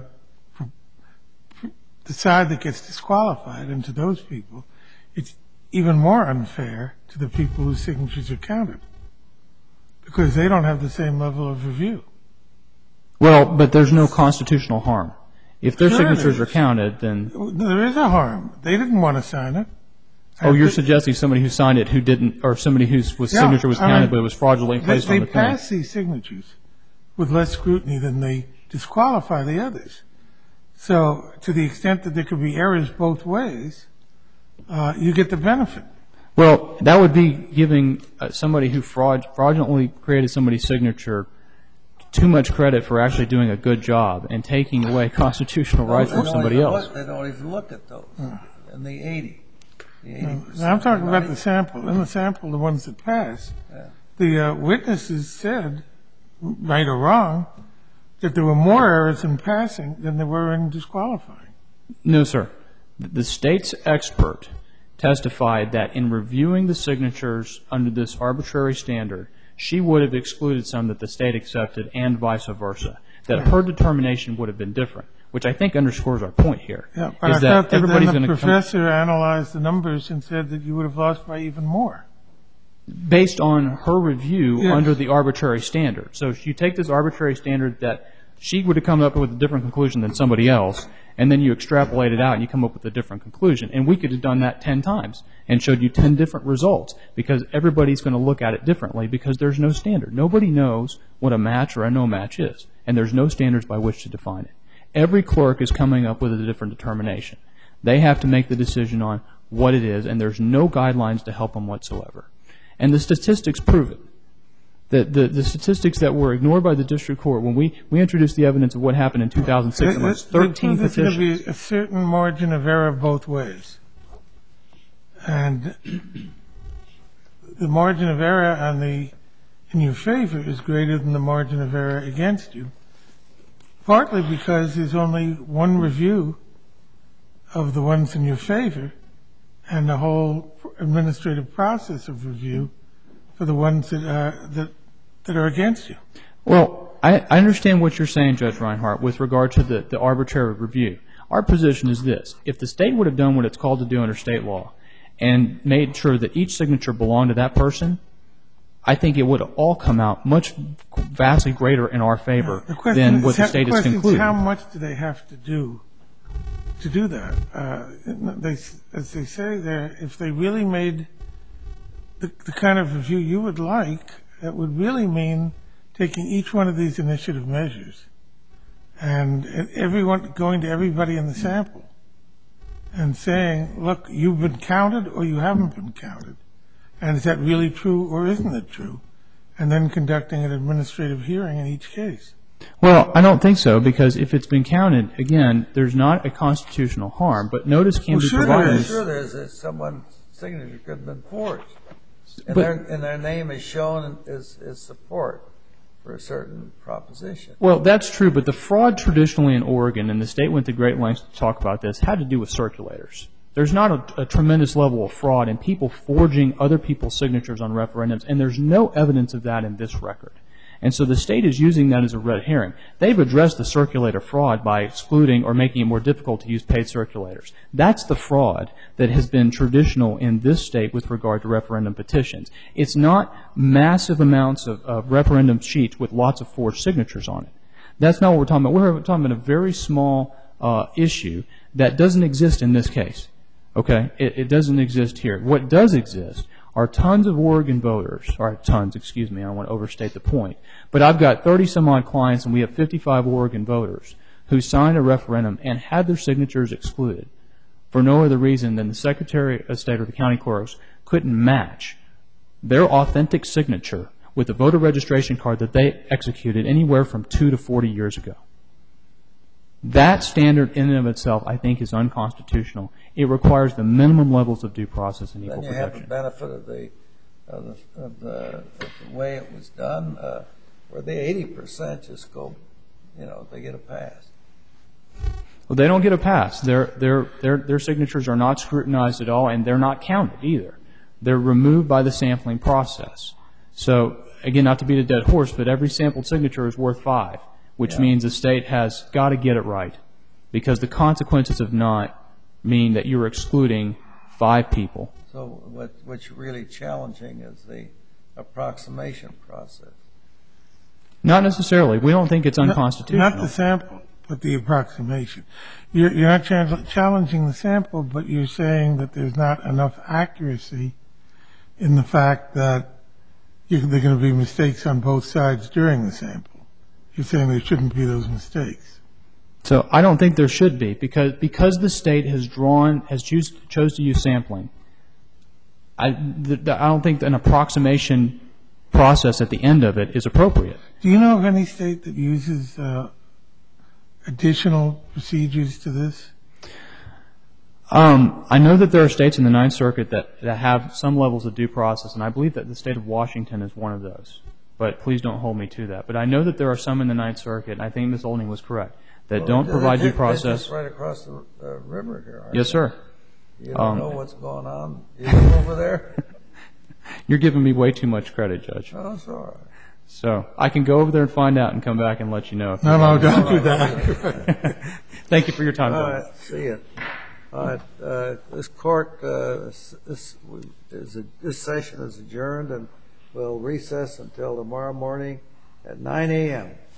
the side that gets disqualified and to those people, it's even more unfair to the people whose signatures are counted because they don't have the same level of review. Well, but there's no constitutional harm. If their Sure signatures there are counted, then... There is a harm. They didn't want to sign it. Oh, you're They- suggesting somebody who signed it who didn't, or somebody whose was Yeah, signature was I counted mean, but it was fraudulently They, placed they on the thing. pass these signatures with less scrutiny than they disqualify the others. So to the extent that there could be errors both ways, uh, you get the benefit. Well, that would be giving uh, somebody who fraud, fraudulently created somebody's signature too much credit for actually doing a good job and taking away constitutional rights They from don't somebody even else. look- They don't even look at those in the eighty. The eighty percent. Now, I'm talking about the sample. In the sample, the ones that passed, the uh, witnesses said, right or wrong, that there were more errors in passing than there were in disqualifying. No, sir. The state's expert testified that in reviewing the signatures under this arbitrary standard, she would have excluded some that the state accepted and vice versa, that her determination would have been different, which I think underscores our point here. Yeah, but is I that thought that everybody's then the gonna come- professor analyzed the numbers and said that you would have lost by even more. based on her review Yes. under the arbitrary standard. So if you take this arbitrary standard that she would have come up with a different conclusion than somebody else, and then you extrapolate it out and you come up with a different conclusion. And we could have done that ten times and showed you ten different results, because everybody's going to look at it differently because there's no standard. Nobody knows what a match or a no match is, and there's no standards by which to define it. Every clerk is coming up with a different determination. They have to make the decision on what it is, and there's no guidelines to help them whatsoever. And the statistics prove it. The, the, the statistics that were ignored by the district court, when we, we introduced the evidence of what happened in two thousand six amongst thirteen There's going to petitions. be a certain margin of error both ways. And the margin of error on the, in your favor is greater than the margin of error against you, partly because there's only one review of the ones in your favor, and the whole administrative process of review for the ones that are, that, that are against you. Well, I, I understand what you're saying, Judge Reinhart, with regard to the, the arbitrary review. Our position is this. If the state would have done what it's called to do under state law and made sure that each signature belonged to that person, I think it would have all come out much vastly greater in our favor The question than is, what the how- state has question is concluded. how much do they have to do to do that? Uh, they, as they say there, if they really made the, the kind of review you would like, that would really mean taking each one of these initiative measures and everyone going to everybody in the sample and saying, look, you've been counted or you haven't been counted. And is that really true or isn't it true? And then conducting an administrative hearing in each case. Well, I don't think so, because if it's been counted, again, there's not a constitutional harm, but notice can Well, be sure there provided. is. Sure, there's that someone's signature could have been forged, and But- their and their name is shown as, as support for a certain proposition. Well, that's true, but the fraud traditionally in Oregon, and the state went to great lengths to talk about this, had to do with circulators. There's not a, a tremendous level of fraud in people forging other people's signatures on referendums, and there's no evidence of that in this record. And so the state is using that as a red herring. They've addressed the circulator fraud by excluding or making it more difficult to use paid circulators. That's the fraud that has been traditional in this state with regard to referendum petitions. It's not massive amounts of, of referendum sheets with lots of forged signatures on it. That's not what we're talking about. We're talking about a very small uh, issue that doesn't exist in this case. Okay? It, it doesn't exist here. What does exist are tons of Oregon voters, or tons, excuse me, I don't want to overstate the point, but I've got thirty some odd clients and we have fifty-five Oregon voters who signed a referendum and had their signatures excluded for no other reason than the Secretary of State or the county clerks couldn't match their authentic signature with the voter registration card that they executed anywhere from two to forty years ago. That standard in and of itself, I think, is unconstitutional. It requires the minimum levels of due process and equal Then you have the protection. benefit of the of the, of the, of the way it was done, uh, where the eighty percent just go, you know, they get a pass. Well, they don't get a pass. Their, their, their, their signatures are not scrutinized at all, and they're not counted either. They're removed by the sampling process. So, again, not to beat a dead horse, but every sampled signature is worth five, which Yeah. means the state has got to get it right, because the consequences of not mean that you're excluding five people. So what what's really challenging is the approximation process. Not necessarily. We don't think it's unconstitutional. Not the sample, but the approximation. You're, you're not chal- challenging the sample, but you're saying that there's not enough accuracy in the fact that you, there are going to be mistakes on both sides during the sample. You're saying there shouldn't be those mistakes. So I don't think there should be, because because the state has drawn has choose, chose to use sampling. I, the, the, I don't think an approximation process at the end of it is appropriate. Do you know of any state that uses uh, additional procedures to this? Um, I know that there are states in the Ninth Circuit that, that have some levels of due process, and I believe that the state of Washington is one of those. But please don't hold me to that. But I know that there are some in the Ninth Circuit, and I think Miz Olding was correct, that Well, don't they- provide they- due process. They're just right across the uh, river here, aren't Yes, they? sir. You don't Um, know what's going on. You live over there? You're giving me way too much credit, Judge. Oh, it's all right. So I can go over there and find out and come back and let you know. If No, you'd no, like. don't do that. Thank you for your time, All Judge. right, see you. All right, uh, this court, uh, s- this, is, this session is adjourned, and we'll recess until tomorrow morning at nine a.m.